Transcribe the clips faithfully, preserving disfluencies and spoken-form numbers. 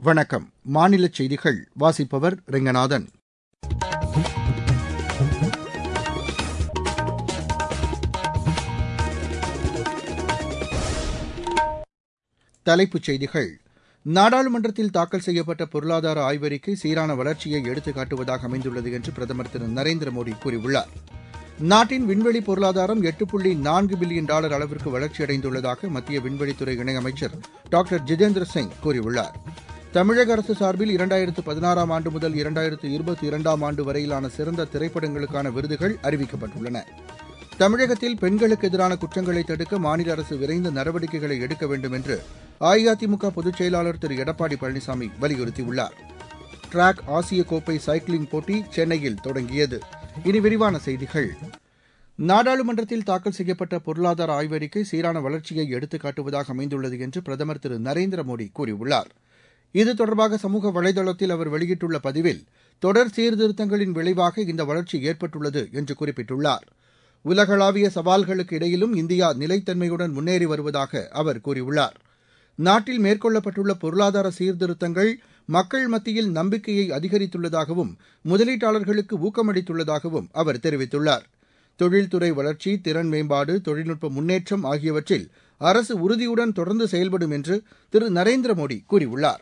வணக்கம். மாநில செய்திகள் வாசிப்பவர் ரெங்கநாதன். தலைப்புச் செய்திகள். நாடாளுமன்றத்தில் தாக்கல் செய்யப்பட்ட பொருளாதார ஆய்வறிக்கை சீரான வளர்ச்சியை எடுத்துக் காட்டுவதாக அமைந்துள்ளது என்று பிரதமர் திரு நரேந்திர மோடி கூறியுள்ளார். நாட்டின் விண்வெளி பொருளாதாரம் எட்டு புள்ளி நான்கு பில்லியன் டாலர் அளவிற்கு வளர்ச்சியடைந்துள்ளதாக மத்திய விண்வெளித்துறை இணையமைச்சர் டாக்டர் ஜிதேந்திர சிங் கூறியுள்ளார். தமிழக அரசு சார்பில் இரண்டாயிரத்து பதினாறாம் ஆண்டு முதல் இரண்டாயிரத்து இருபத்தி இரண்டாம் ஆண்டு வரையிலான சிறந்த திரைப்படங்களுக்கான விருதுகள் அறிவிக்கப்பட்டுள்ளன. தமிழகத்தில் பெண்களுக்கு எதிரான குற்றங்களை தடுக்க மாநில அரசு விரைந்து நடவடிக்கைகளை எடுக்க வேண்டும் என்று அஇஅதிமுக பொதுச் செயலாளர் திரு எடப்பாடி பழனிசாமி வலியுறுத்தியுள்ளார். டிராக் ஆசிய கோப்பை சைக்கிளிங் போட்டி சென்னையில் தொடங்கியது. இனி விரிவான செய்திகள். நாடாளுமன்றத்தில் தாக்கல் செய்யப்பட்ட பொருளாதார ஆய்வறிக்கை சீரான வளர்ச்சியை எடுத்துக் காட்டுவதாக அமைந்துள்ளது என்று பிரதமர் திரு நரேந்திர மோடி கூறியுள்ளார். இது தொடர்பாக சமூக வலைதளத்தில் அவர் வெளியிட்டுள்ள பதிவில், தொடர் சீர்திருத்தங்களின் விளைவாக இந்த வளர்ச்சி ஏற்பட்டுள்ளது என்று குறிப்பிட்டுள்ளார். உலகளாவிய சவால்களுக்கு இடையிலும் இந்தியா நிலைத்தன்மையுடன் முன்னேறி வருவதாக அவர் கூறியுள்ளார். நாட்டில் மேற்கொள்ளப்பட்டுள்ள பொருளாதார சீர்திருத்தங்கள் மக்கள் மத்தியில் நம்பிக்கையை அதிகரித்துள்ளதாகவும் முதலீட்டாளர்களுக்கு ஊக்கமளித்துள்ளதாகவும் அவர் தெரிவித்துள்ளார். தொழில்துறை வளர்ச்சி, திறன் மேம்பாடு, தொழில்நுட்ப முன்னேற்றம் ஆகியவற்றில் அரசு உறுதியுடன் தொடர்ந்து செயல்படும் என்று திரு நரேந்திர மோடி கூறியுள்ளார்.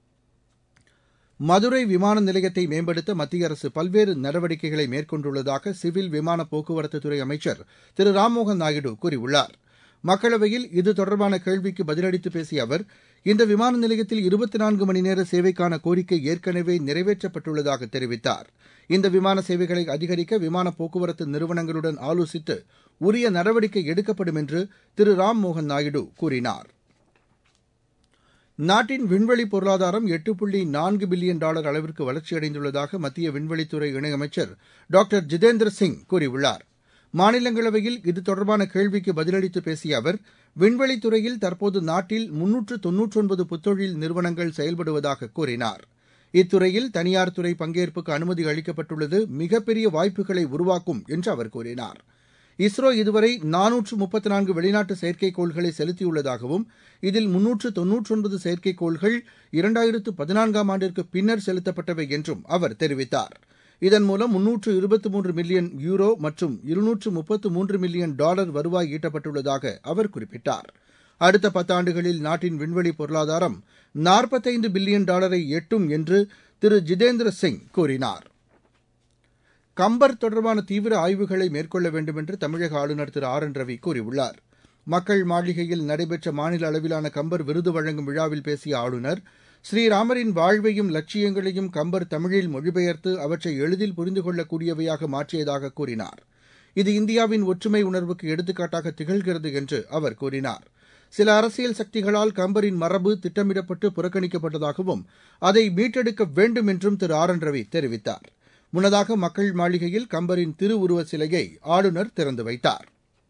மதுரை விமான நிலையத்தை மேம்படுத்த மத்திய அரசு பல்வேறு நடவடிக்கைகளை மேற்கொண்டுள்ளதாக சிவில் விமான போக்குவரத்துத்துறை அமைச்சர் திரு ராம்மோகன் நாயுடு கூறியுள்ளார். மக்களவையில் இது தொடர்பான கேள்விக்கு பதிலளித்து பேசிய அவர், இந்த விமான நிலையத்தில் இருபத்தி நான்கு மணி நேர சேவைக்கான கோரிக்கை ஏற்கனவே நிறைவேற்றப்பட்டுள்ளதாக தெரிவித்தார். இந்த விமான சேவைகளை அதிகரிக்க விமான போக்குவரத்து நிறுவனங்களுடன் ஆலோசித்து உரிய நடவடிக்கை எடுக்கப்படும் என்று திரு ராம்மோகன் நாயுடு கூறினார். நாட்டின் விண்வெளி பொருளாதாரம் எட்டு புள்ளி நான்கு பில்லியன் டாலர் அளவிற்கு வளர்ச்சியடைந்துள்ளதாக மத்திய விண்வெளித்துறை இணையமைச்சர் டாக்டர் ஜிதேந்திர சிங் கூறியுள்ளார். மாநிலங்களவையில் இது தொடர்பான கேள்விக்கு பதிலளித்து பேசிய அவர், விண்வெளித்துறையில் தற்போது நாட்டில் முன்னூற்று தொன்னூற்றி ஒன்பது புத்தொழில் நிறுவனங்கள் செயல்படுவதாக கூறினார். இத்துறையில் தனியார் துறை பங்கேற்புக்கு அனுமதி அளிக்கப்பட்டுள்ளது மிகப்பெரிய வாய்ப்புகளை உருவாக்கும் என்று அவர் கூறினார். இஸ்ரோ இதுவரை நானூற்று முப்பத்தி நான்கு வெளிநாட்டு செயற்கைக்கோள்களை செலுத்தியுள்ளதாகவும் இதில் முன்னூற்று தொன்னூற்றி ஒன்பது செயற்கைக்கோள்கள் இரண்டாயிரத்து பதினான்காம் ஆண்டிற்கு பின்னர் செலுத்தப்பட்டவை என்றும் அவர் தெரிவித்தார். இதன் மூலம் முன்னூற்று இருபத்தி மூன்று மில்லியன் யூரோ மற்றும் இருநூற்று முப்பத்து மூன்று மில்லியன் டாலர் வருவாய் ஈட்டப்பட்டுள்ளதாக அவர் குறிப்பிட்டார். அடுத்த பத்தாண்டுகளில் நாட்டின் விண்வெளி பொருளாதாரம் நாற்பத்தைந்து பில்லியன் டாலரை எட்டும் என்று திரு ஜிதேந்திர சிங் கூறினார். கம்பர் தொடர்பான தீவிர ஆய்வுகளை மேற்கொள்ள வேண்டும் என்று தமிழக ஆளுநர் திரு ஆர் என் ரவி கூறியுள்ளார். மக்கள் மாளிகையில் நடைபெற்ற மாநில அளவிலான கம்பர் விருது வழங்கும் விழாவில் பேசிய ஆளுநர், ஸ்ரீராமரின் வாழ்வையும் லட்சியங்களையும் கம்பர் தமிழில் மொழிபெயர்த்து அவற்றை எளிதில் புரிந்து கொள்ளக்கூடியவையாக மாற்றியதாக கூறினார். இது இந்தியாவின் ஒற்றுமை உணர்வுக்கு எடுத்துக்காட்டாக திகழ்கிறது என்று அவர் கூறினார். சில அரசியல் சக்திகளால் கம்பரின் மரபு திட்டமிடப்பட்டு புறக்கணிக்கப்பட்டதாகவும் அதை மீட்டெடுக்க வேண்டும் என்றும் திரு ஆர் என் ரவி தெரிவித்தார். முன்னதாக மக்கள் மாளிகையில் கம்பரின் திருவுருவச் சிலையை ஆளுநர் திறந்து வைத்தார்.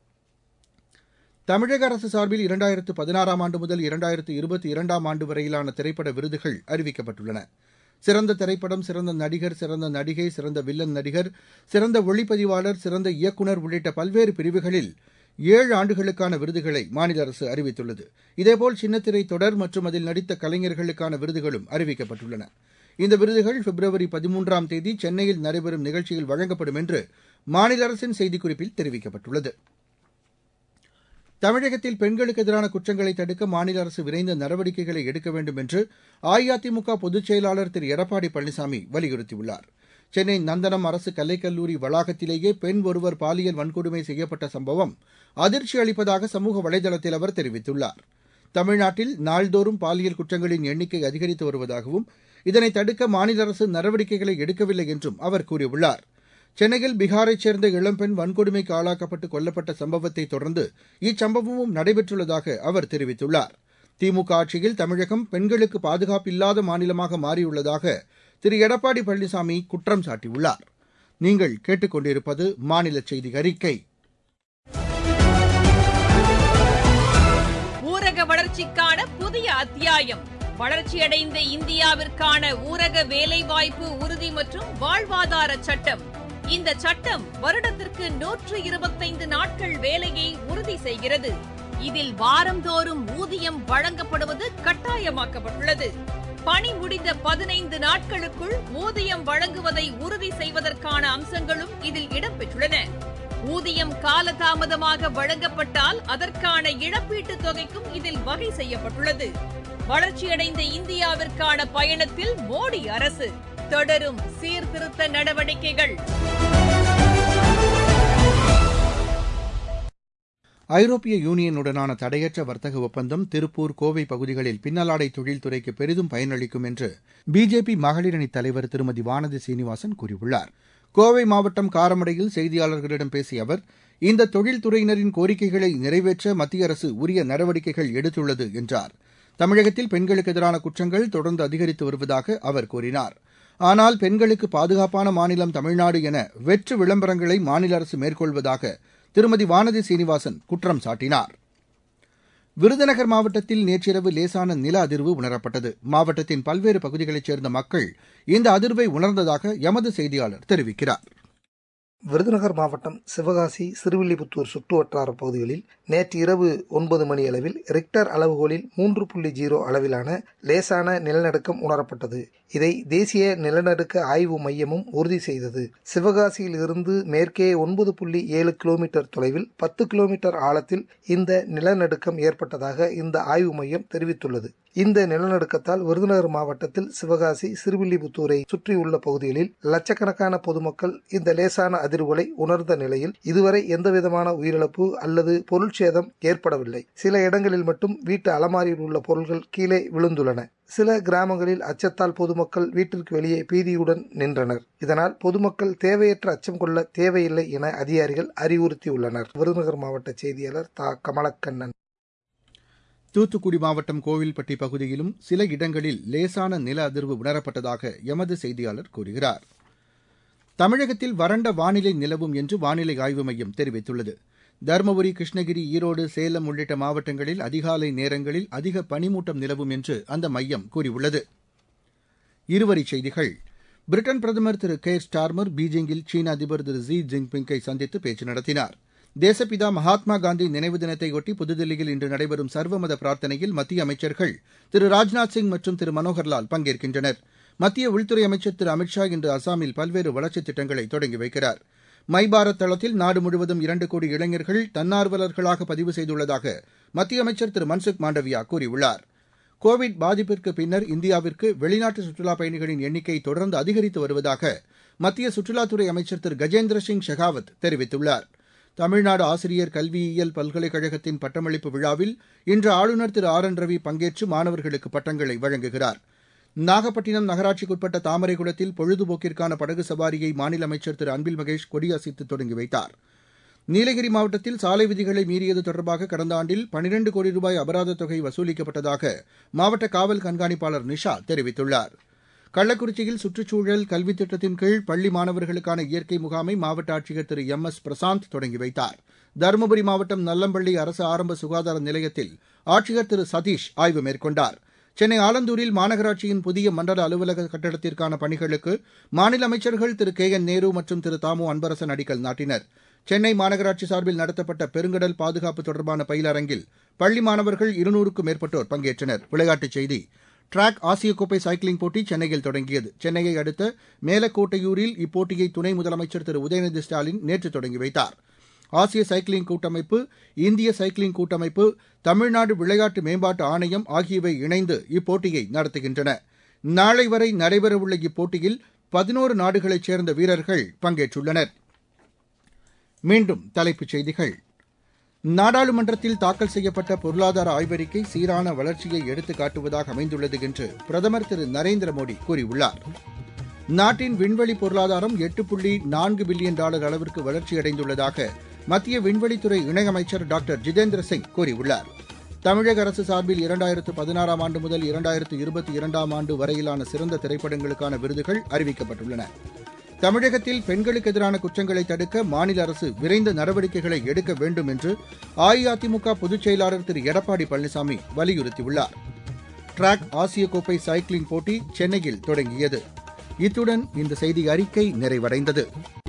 தமிழக அரசு சார்பில் இரண்டாயிரத்து பதினாறாம் ஆண்டு முதல் இரண்டாயிரத்து இருபத்தி இரண்டாம் ஆண்டு வரையிலான திரைப்பட விருதுகள் அறிவிக்கப்பட்டுள்ளன. சிறந்த திரைப்படம், சிறந்த நடிகர், சிறந்த நடிகை, சிறந்த வில்லன் நடிகர், சிறந்த ஒளிப்பதிவாளர், சிறந்த இயக்குநர் உள்ளிட்ட பல்வேறு பிரிவுகளில் ஏழு ஆண்டுகளுக்கான விருதுகளை மாநில அரசு அறிவித்துள்ளது. இதேபோல் சின்னத்திரை தொடர் மற்றும் அதில் நடித்த கலைஞர்களுக்கான விருதுகளும் அறிவிக்கப்பட்டுள்ளன. இந்த விருதுகள் பிப்ரவரி பதிமூன்றாம் தேதி சென்னையில் நடைபெறும் நிகழ்ச்சியில் வழங்கப்படும் என்று மாநில அரசின் செய்திக்குறிப்பில் தெரிவிக்கப்பட்டுள்ளது. தமிழகத்தில் பெண்களுக்கு எதிரான குற்றங்களை தடுக்க மாநில அரசு விரைந்து நடவடிக்கைகளை எடுக்க வேண்டும் என்று அஇஅதிமுக பொதுச் செயலாளர் திரு எடப்பாடி பழனிசாமி வலியுறுத்தியுள்ளார். சென்னை நந்தனம் அரசு கலைக்கல்லூரி வளாகத்திலேயே பெண் ஒருவர் பாலியல் வன்கொடுமை செய்யப்பட்ட சம்பவம் அதிர்ச்சி அளிப்பதாக சமூக வலைதளத்தில் அவர் தெரிவித்துள்ளார். தமிழ்நாட்டில் நாள்தோறும் பாலியல் குற்றங்களின் எண்ணிக்கை அதிகரித்து வருவதாகவும் இதனை தடுக்க மாநில அரசு நடவடிக்கைகளை எடுக்கவில்லை என்றும் அவர் கூறியுள்ளார். சென்னையில் பீகாரைச் சேர்ந்த இளம்பெண் வன்கொடுமைக்கு ஆளாக்கப்பட்டு கொல்லப்பட்ட சம்பவத்தை தொடர்ந்து இச்சம்பவமும் நடைபெற்றுள்ளதாக அவர் தெரிவித்துள்ளார். திமுக ஆட்சியில் தமிழகம் பெண்களுக்கு பாதுகாப்பில்லாத மாநிலமாக மாறியுள்ளதாக திரு எடப்பாடி பழனிசாமி குற்றம் சாட்டியுள்ளார். நீங்கள் கேட்டுக் கொண்டிருப்பது மாநில செய்தி அறிக்கை. ஊரக வளர்ச்சிக்கான புதிய அத்தியாயம். வளர்ச்சியடைந்த இந்தியாவிற்கான ஊரக வேலைவாய்ப்பு உறுதி மற்றும் வாழ்வாதார சட்டம். இந்த சட்டம் வருடத்திற்கு நூற்று இருபத்தைந்து நாட்கள் வேலையை உறுதி செய்கிறது. இதில் வாரந்தோறும் ஊதியம் வழங்கப்படுவது கட்டாயமாக்கப்பட்டுள்ளது. பணி முடிந்த பதினைந்து நாட்களுக்குள் ஊதியம் வழங்குவதை உறுதி செய்வதற்கான அம்சங்களும் இதில் இடம்பெற்றுள்ளன. ஊதியம் காலதாமதமாக வழங்கப்பட்டால் அதற்கான இழப்பீட்டுத் தொகைக்கும் இதில் வகை செய்யப்பட்டுள்ளது. வளர்ச்சியடைந்த இந்தியாவிற்கான பயணத்தில் மோடி அரசு தொடரும் சீர்திருத்த நடவடிக்கைகள். ஐரோப்பிய யூனியனுடனான தடையற்ற வர்த்தக ஒப்பந்தம் திருப்பூர், கோவை பகுதிகளில் பின்னலாடை தொழில்துறைக்கு பெரிதும் பயனளிக்கும் என்று பிஜேபி மகளிரணி தலைவர் திருமதி வானதி சீனிவாசன் கூறியுள்ளார். கோவை மாவட்டம் காரமடையில் செய்தியாளர்களிடம் பேசிய அவர், இந்த தொழில்துறையினரின் கோரிக்கைகளை நிறைவேற்ற மத்திய அரசு உரிய நடவடிக்கைகள் எடுத்துள்ளது என்றார். தமிழகத்தில் பெண்களுக்கு எதிரான குற்றங்கள் தொடர்ந்து அதிகரித்து வருவதாக அவர் கூறினார். ஆனால் பெண்களுக்கு பாதுகாப்பான மாநிலம் தமிழ்நாடு என வெற்று விளம்பரங்களை மாநில அரசு மேற்கொள்வதாக திருமதி வானதி சீனிவாசன் குற்றம் சாட்டினார். விருதுநகர் மாவட்டத்தில் நேற்றிரவு லேசான நில அதிர்வு உணரப்பட்டது. மாவட்டத்தின் பல்வேறு பகுதிகளைச் சேர்ந்த மக்கள் இந்த அதிர்வை உணர்ந்ததாக எமது செய்தியாளர் தெரிவிக்கிறார். விருதுநகர் மாவட்டம் சிவகாசி, சிறுவில்லிபுத்தூர் சுற்றுவட்டார பகுதிகளில் நேற்று இரவு ஒன்பது மணி அளவில் ரிக்டர் அளவுகோலில் மூன்று புள்ளி ஜீரோ அளவிலான லேசான நிலநடுக்கம் உணரப்பட்டது. இதை தேசிய நிலநடுக்க ஆய்வு மையமும் உறுதி செய்தது. சிவகாசியில் இருந்து மேற்கே ஒன்பது புள்ளி ஏழு கிலோமீட்டர் தொலைவில் பத்து கிலோமீட்டர் ஆழத்தில் இந்த நிலநடுக்கம் ஏற்பட்டதாக இந்த ஆய்வு மையம் தெரிவித்துள்ளது. இந்த நிலநடுக்கத்தால் விருதுநகர் மாவட்டத்தில் சிவகாசி, சிறுவில்லிபுத்தூரை சுற்றியுள்ள பகுதிகளில் லட்சக்கணக்கான பொதுமக்கள் இந்த லேசான அதிர்வுகளை உணர்ந்த நிலையில் இதுவரை எந்தவிதமான உயிரிழப்பு அல்லது பொருட்சேதம் ஏற்படவில்லை. சில இடங்களில் மட்டும் வீட்டு அலமாரியில் உள்ள பொருட்கள் கீழே விழுந்துள்ளன. சில கிராமங்களில் அச்சத்தால் பொதுமக்கள் வீட்டிற்கு வெளியே பீதியுடன் நின்றனர். இதனால் பொதுமக்கள் தேவையற்ற அச்சம் கொள்ள தேவையில்லை என அதிகாரிகள் அறிவுறுத்தியுள்ளனர். விருதுநகர் மாவட்ட செய்தியாளர் தா கமலக்கண்ணன். தூத்துக்குடி மாவட்டம் கோவில்பட்டி பகுதியிலும் சில இடங்களில் லேசான நில அதிர்வு உணரப்பட்டதாக எமது செய்தியாளர் கூறுகிறார். தமிழகத்தில் வறண்ட வானிலை நிலவும் என்று வானிலை ஆய்வு மையம் தெரிவித்துள்ளது. தருமபுரி, கிருஷ்ணகிரி, ஈரோடு, சேலம் உள்ளிட்ட மாவட்டங்களில் அதிகாலை நேரங்களில் அதிக பனிமூட்டம் நிலவும் என்று அந்த மையம் கூறியுள்ளது. இருவரிச் செய்திகள். பிரிட்டன் பிரதமர் திரு கேர் ஸ்டார்மர் பீஜிங்கில் சீன அதிபர் திரு ஜி ஜின்பிங்கை சந்தித்து பேச்சு நடத்தினார். தேசப்பிதா மகாத்மா காந்தி நினைவு தினத்தையொட்டி புதுதில்லியில் இன்று நடைபெறும் சர்வமத பிரார்த்தனையில் மத்திய அமைச்சர்கள் திரு ராஜ்நாத் சிங் மற்றும் திரு மனோகர்லால் பங்கேற்கின்றனர். மத்திய உள்துறை அமைச்சர் திரு அமித் ஷா இன்று அசாமில் பல்வேறு வளர்ச்சித் திட்டங்களை தொடங்கி வைக்கிறார். மை பாரத் தளத்தில் நாடு முழுவதும் இரண்டு கோடி இளைஞர்கள் தன்னார்வலர்களாக பதிவு செய்துள்ளதாக மத்திய அமைச்சர் திரு மன்சுக் மாண்டவியா கூறியுள்ளார். கோவிட் பாதிப்பிற்கு பின்னர் இந்தியாவிற்கு வெளிநாட்டு சுற்றுலாப் பயணிகளின் எண்ணிக்கை தொடர்ந்து அதிகரித்து வருவதாக மத்திய சுற்றுலாத்துறை அமைச்சர் திரு கஜேந்திர சிங் ஷெகாவத் தெரிவித்துள்ளார். தமிழ்நாடு ஆசிரியர் கல்வியியல் பல்கலைக்கழகத்தின் பட்டமளிப்பு விழாவில் இன்று ஆளுநர் திரு ஆர் என் ரவி பங்கேற்று மாணவர்களுக்கு பட்டங்களை வழங்குகிறார். நாகப்பட்டினம் நகராட்சிக்குட்பட்ட தாமரைக்குளத்தில் பொழுதுபோக்கிற்கான படகு சவாரியை மாநில அமைச்சர் திரு அன்பில் மகேஷ் கொடியசைத்து தொடங்கி வைத்தார். நீலகிரி மாவட்டத்தில் சாலை விதிகளை மீறியது தொடர்பாக கடந்த ஆண்டில் பனிரண்டு கோடி ரூபாய் அபராதத் தொகை வசூலிக்கப்பட்டதாக மாவட்ட காவல் கண்காணிப்பாளர் நிஷா தெரிவித்துள்ளார். கள்ளக்குறிச்சியில் சுற்றுச்சூழல் கல்வித் திட்டத்தின் கீழ் பள்ளி மாணவர்களுக்கான இயற்கை முகாமை மாவட்ட ஆட்சியர் திரு எம் எஸ் பிரசாந்த் தொடங்கி வைத்தார். தருமபுரி மாவட்டம் நல்லம்பள்ளி அரசு ஆரம்ப சுகாதார நிலையத்தில் ஆட்சியர் திரு சதீஷ் ஆய்வு மேற்கொண்டார். சென்னை ஆலந்தூரில் மாநகராட்சியின் புதிய மண்டல அலுவலக கட்டடத்திற்கான பணிகளுக்கு மாநில அமைச்சர்கள் திரு கே என் நேரு மற்றும் திரு தாமு அன்பரசன் அடிக்கல் நாட்டினர். சென்னை மாநகராட்சி சார்பில் நடத்தப்பட்ட பெருங்கடல் பாதுகாப்பு தொடர்பான பயிலரங்கில் பள்ளி மாணவர்கள் இருநூறுக்கும் மேற்பட்டோர் பங்கேற்றனர். விளையாட்டுச் செய்தி. டிராக் ஆசிய கோப்பை சைக்கிளிங் போட்டி சென்னையில் தொடங்கியது. சென்னையை அடுத்த மேலக்கோட்டையூரில் இப்போட்டியை துணை முதலமைச்சர் திரு உதயநிதி ஸ்டாலின் நேற்று தொடங்கி வைத்தார். ஆசிய சைக்கிளிங் கூட்டமைப்பு, இந்திய சைக்கிளிங் கூட்டமைப்பு, தமிழ்நாடு விளையாட்டு மேம்பாட்டு ஆணையம் ஆகியவை இணைந்து இப்போட்டியை நடத்துகின்றன. நாளை வரை நடைபெறவுள்ள இப்போட்டியில் பதினோரு நாடுகளைச் சேர்ந்த வீரர்கள் பங்கேற்றுள்ளனர். மீண்டும் தலைப்புச் செய்திகள். நாடாளுமன்றத்தில் தாக்கல் செய்யப்பட்ட பொருளாதார ஆய்வறிக்கை சீரான வளர்ச்சியை எடுத்துக் காட்டுவதாக அமைந்துள்ளது என்று பிரதமர் திரு நரேந்திர மோடி கூறியுள்ளார். நாட்டின் விண்வெளி பொருளாதாரம் எட்டு புள்ளி நான்கு பில்லியன் டாலர் அளவிற்கு வளர்ச்சியடைந்துள்ளதாக மத்திய விண்வெளித்துறை இணையமைச்சர் டாக்டர் ஜிதேந்திர சிங் கூறியுள்ளார். தமிழக அரசு சார்பில் இரண்டாயிரத்து பதினாறாம் ஆண்டு முதல் இரண்டாயிரத்து இருபத்தி இரண்டாம் ஆண்டு வரையிலான சிறந்த திரைப்படங்களுக்கான விருதுகள் அறிவிக்கப்பட்டுள்ளன. தமிழகத்தில் பெண்களுக்கு எதிரான குற்றங்களை தடுக்க மாநில அரசு விரைந்த நடவடிக்கைகளை எடுக்க வேண்டும் என்று அஇஅதிமுக பொதுச் செயலாளர் திரு எடப்பாடி பழனிசாமி வலியுறுத்தியுள்ளார். டிராக் ஆசிய கோப்பை சைக்கிளிங் போட்டி சென்னையில் தொடங்கியது. இத்துடன் இந்த செய்தி அறிக்கை நிறைவடைந்தது.